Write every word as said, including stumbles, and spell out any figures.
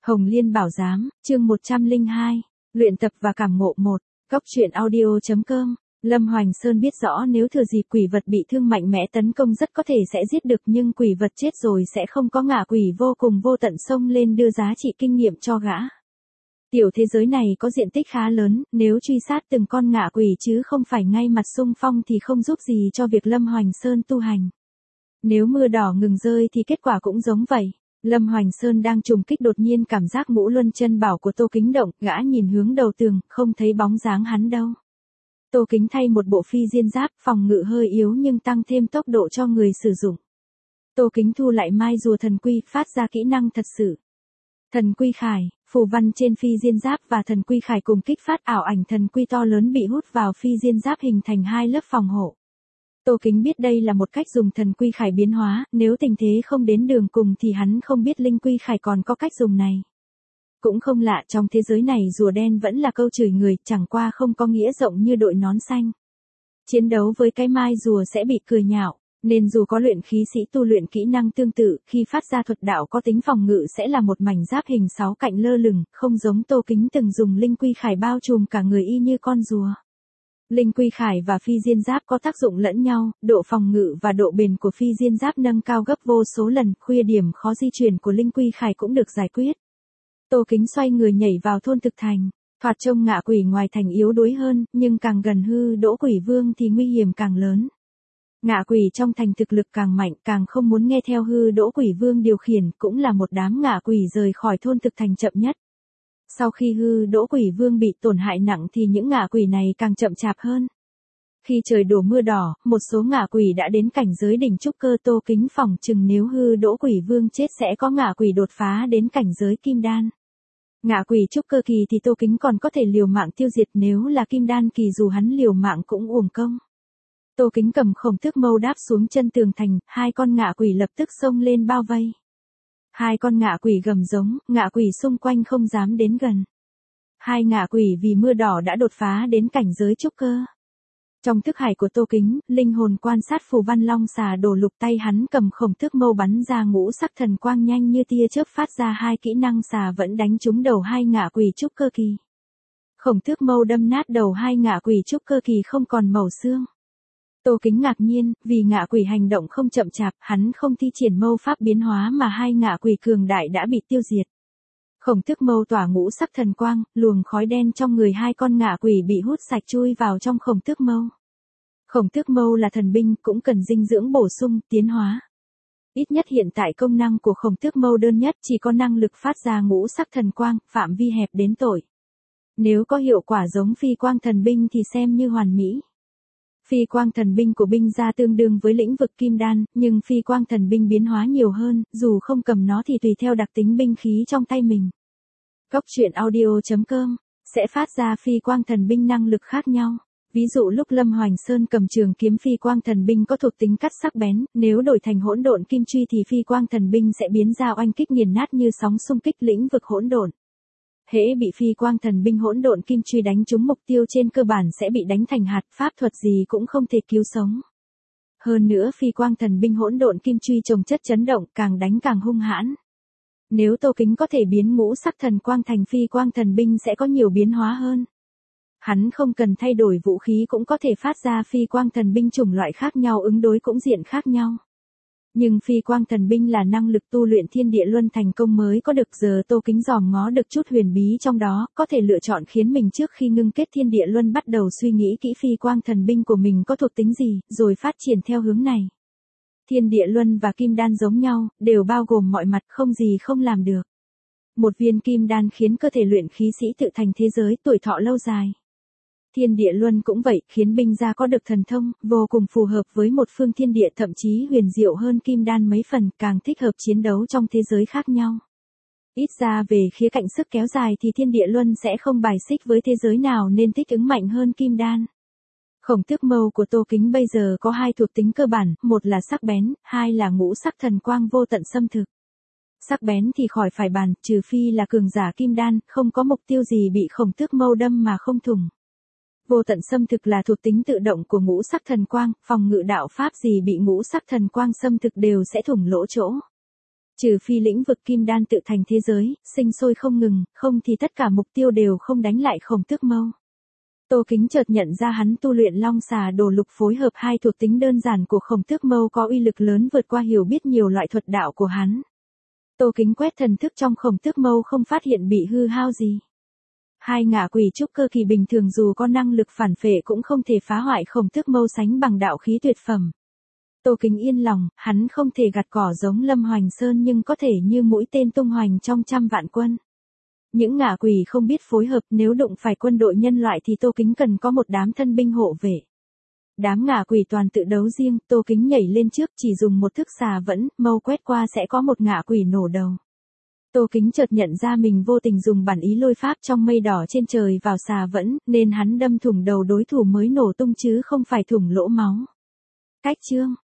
Hồng Liên Bảo Giám, chương một trăm lẻ hai, luyện tập và cảm ngộ một, Cóc truyện audio.com. Lâm Hoành Sơn biết rõ nếu thừa dịp quỷ vật bị thương mạnh mẽ tấn công rất có thể sẽ giết được, nhưng quỷ vật chết rồi sẽ không có ngạ quỷ vô cùng vô tận xông lên đưa giá trị kinh nghiệm cho gã. Tiểu thế giới này có diện tích khá lớn, nếu truy sát từng con ngạ quỷ chứ không phải ngay mặt xung phong thì không giúp gì cho việc Lâm Hoành Sơn tu hành. Nếu mưa đỏ ngừng rơi thì kết quả cũng giống vậy. Lâm Hoành Sơn đang trùng kích đột nhiên cảm giác ngũ luân chân bảo của Tô Kính động, gã nhìn hướng đầu tường, không thấy bóng dáng hắn đâu. Tô Kính thay một bộ phi diên giáp, phòng ngự hơi yếu nhưng tăng thêm tốc độ cho người sử dụng. Tô Kính thu lại mai rùa thần quy, phát ra kỹ năng thật sự. Thần quy khải, phù văn trên phi diên giáp và thần quy khải cùng kích phát ảo ảnh thần quy to lớn bị hút vào phi diên giáp hình thành hai lớp phòng hộ. Tô Kính biết đây là một cách dùng thần quy khải biến hóa, nếu tình thế không đến đường cùng thì hắn không biết linh quy khải còn có cách dùng này. Cũng không lạ, trong thế giới này rùa đen vẫn là câu chửi người, chẳng qua không có nghĩa rộng như đội nón xanh. Chiến đấu với cái mai rùa sẽ bị cười nhạo, nên dù có luyện khí sĩ tu luyện kỹ năng tương tự, khi phát ra thuật đạo có tính phòng ngự sẽ là một mảnh giáp hình sáu cạnh lơ lửng, không giống Tô Kính từng dùng linh quy khải bao trùm cả người y như con rùa. Linh quy khải và phi diên giáp có tác dụng lẫn nhau, độ phòng ngự và độ bền của phi diên giáp nâng cao gấp vô số lần, khuyết điểm khó di chuyển của linh quy khải cũng được giải quyết. Tô Kính xoay người nhảy vào thôn thực thành, thoạt trông ngạ quỷ ngoài thành yếu đuối hơn, nhưng càng gần hư đỗ quỷ vương thì nguy hiểm càng lớn. Ngạ quỷ trong thành thực lực càng mạnh, càng không muốn nghe theo hư đỗ quỷ vương điều khiển, cũng là một đám ngạ quỷ rời khỏi thôn thực thành chậm nhất. Sau khi hư đỗ quỷ vương bị tổn hại nặng thì những ngạ quỷ này càng chậm chạp hơn. Khi trời đổ mưa đỏ, một số ngạ quỷ đã đến cảnh giới đỉnh trúc cơ. Tô Kính phỏng chừng nếu hư đỗ quỷ vương chết sẽ có ngạ quỷ đột phá đến cảnh giới kim đan. Ngạ quỷ trúc cơ kỳ thì Tô Kính còn có thể liều mạng tiêu diệt, nếu là kim đan kỳ dù hắn liều mạng cũng uổng công. Tô Kính cầm khổng tước mâu đáp xuống chân tường thành, hai con ngạ quỷ lập tức xông lên bao vây. Hai con ngạ quỷ gầm giống, ngạ quỷ xung quanh không dám đến gần. Hai ngạ quỷ vì mưa đỏ đã đột phá đến cảnh giới trúc cơ. Trong thức hải của Tô Kính, linh hồn quan sát phù văn long xà đổ lục, tay hắn cầm khổng tước mâu bắn ra ngũ sắc thần quang nhanh như tia chớp, phát ra hai kỹ năng xà vẫn đánh trúng đầu hai ngạ quỷ trúc cơ kỳ. Khổng tước mâu đâm nát đầu hai ngạ quỷ trúc cơ kỳ không còn màu xương. Tô Kính ngạc nhiên, vì ngạ quỷ hành động không chậm chạp, hắn không thi triển mâu pháp biến hóa mà hai ngạ quỷ cường đại đã bị tiêu diệt. Khổng tước mâu tỏa ngũ sắc thần quang, luồng khói đen trong người hai con ngạ quỷ bị hút sạch chui vào trong khổng tước mâu. Khổng tước mâu là thần binh, cũng cần dinh dưỡng bổ sung, tiến hóa. Ít nhất hiện tại công năng của khổng tước mâu đơn nhất chỉ có năng lực phát ra ngũ sắc thần quang, phạm vi hẹp đến tội. Nếu có hiệu quả giống phi quang thần binh thì xem như hoàn mỹ. Phi quang thần binh của binh gia tương đương với lĩnh vực kim đan, nhưng phi quang thần binh biến hóa nhiều hơn, dù không cầm nó thì tùy theo đặc tính binh khí trong tay mình. Cóc truyện audio.com sẽ phát ra phi quang thần binh năng lực khác nhau. Ví dụ lúc Lâm Hoành Sơn cầm trường kiếm phi quang thần binh có thuộc tính cắt sắc bén, nếu đổi thành hỗn độn kim truy thì phi quang thần binh sẽ biến ra oanh kích nghiền nát như sóng xung kích lĩnh vực hỗn độn. Hễ bị phi quang thần binh hỗn độn kim truy đánh trúng mục tiêu trên cơ bản sẽ bị đánh thành hạt, pháp thuật gì cũng không thể cứu sống. Hơn nữa phi quang thần binh hỗn độn kim truy trồng chất chấn động, càng đánh càng hung hãn. Nếu Tô Kính có thể biến ngũ sắc thần quang thành phi quang thần binh sẽ có nhiều biến hóa hơn. Hắn không cần thay đổi vũ khí cũng có thể phát ra phi quang thần binh chủng loại khác nhau, ứng đối cũng diện khác nhau. Nhưng phi quang thần binh là năng lực tu luyện thiên địa luân thành công mới có được, giờ Tô Kính dòm ngó được chút huyền bí trong đó, có thể lựa chọn khiến mình trước khi ngưng kết thiên địa luân bắt đầu suy nghĩ kỹ phi quang thần binh của mình có thuộc tính gì, rồi phát triển theo hướng này. Thiên địa luân và kim đan giống nhau, đều bao gồm mọi mặt, không gì không làm được. Một viên kim đan khiến cơ thể luyện khí sĩ tự thành thế giới, tuổi thọ lâu dài. Thiên địa luân cũng vậy, khiến binh gia có được thần thông, vô cùng phù hợp với một phương thiên địa, thậm chí huyền diệu hơn kim đan mấy phần, càng thích hợp chiến đấu trong thế giới khác nhau. Ít ra về khía cạnh sức kéo dài thì thiên địa luân sẽ không bài xích với thế giới nào nên thích ứng mạnh hơn kim đan. Khổng tước mâu của Tô Kính bây giờ có hai thuộc tính cơ bản, một là sắc bén, hai là ngũ sắc thần quang vô tận xâm thực. Sắc bén thì khỏi phải bàn, trừ phi là cường giả kim đan, không có mục tiêu gì bị khổng tước mâu đâm mà không thủng. Vô tận xâm thực là thuộc tính tự động của ngũ sắc thần quang, phòng ngự đạo pháp gì bị ngũ sắc thần quang xâm thực đều sẽ thủng lỗ chỗ. Trừ phi lĩnh vực kim đan tự thành thế giới, sinh sôi không ngừng, không thì tất cả mục tiêu đều không đánh lại Khổng Tước Mâu. Tô Kính chợt nhận ra hắn tu luyện long xà đồ lục phối hợp hai thuộc tính đơn giản của Khổng Tước Mâu có uy lực lớn vượt qua hiểu biết nhiều loại thuật đạo của hắn. Tô Kính quét thần thức trong Khổng Tước Mâu không phát hiện bị hư hao gì. Hai ngạ quỷ trúc cơ kỳ bình thường dù có năng lực phản phệ cũng không thể phá hoại Khổng Tước Mâu sánh bằng đạo khí tuyệt phẩm. Tô Kính yên lòng, hắn không thể gặt cỏ giống Lâm Hoành Sơn nhưng có thể như mũi tên tung hoành trong trăm vạn quân. Những ngạ quỷ không biết phối hợp, nếu đụng phải quân đội nhân loại thì Tô Kính cần có một đám thân binh hộ vệ. Đám ngạ quỷ toàn tự đấu riêng, Tô Kính nhảy lên trước chỉ dùng một thức xà vẫn, mâu quét qua sẽ có một ngạ quỷ nổ đầu. Tô Kính chợt nhận ra mình vô tình dùng bản ý lôi pháp trong mây đỏ trên trời vào xà vẫn, nên hắn đâm thủng đầu đối thủ mới nổ tung chứ không phải thủng lỗ máu. Cách chương